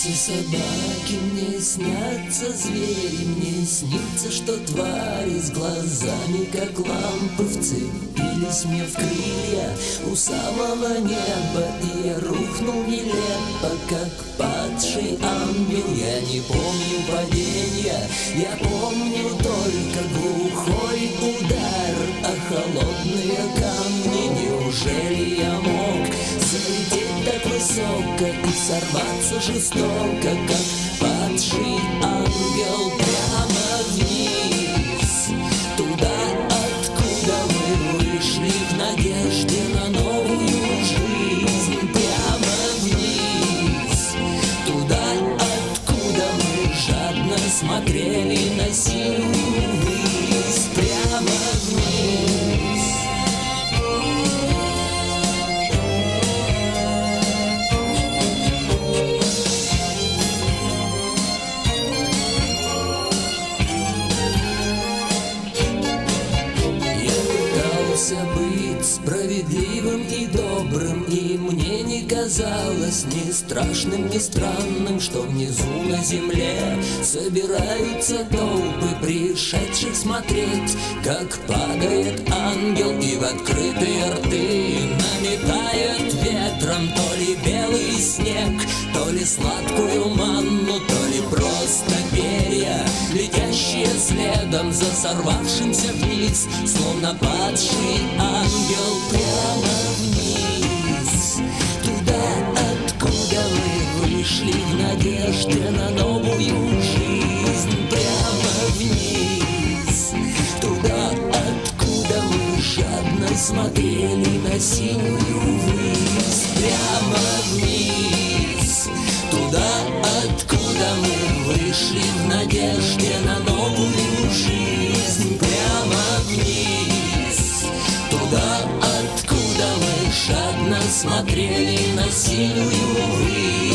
снятся собаки, мне снятся звери, мне снится, что твари с глазами, как лампы, вцепились мне в крылья у самого неба, и я рухнул нелепо, как падший ангел. Я не помню падения, я помню только глухой удар о холодные камни. Неужели я мог залететь так высоко и сорваться жестоко, как падший ангел, прямо вниз, туда, откуда мы вышли в надежде на новую жизнь, прямо вниз, туда, откуда мы жадно смотрели на синюю высь, прямо вниз. Быть справедливым и добрым, и мне не казалось ни страшным, ни странным, что внизу на земле собираются толпы пришедших смотреть, как падает ангел и в открытые рты наметает ветром то ли белый снег, то ли сладкую манну, то ли просто перья, летящие следом за сорвавшимся вниз, словно падший ангел, прямо вниз, туда, откуда мы вышли в надежде на новую жизнь, прямо вниз, туда, откуда мы жадно смотрели на синюю высь, прямо вниз, туда, откуда мы вышли в надежде на новую жизнь, прямо вниз, туда, откуда мы жадно смотрели на синюю высь.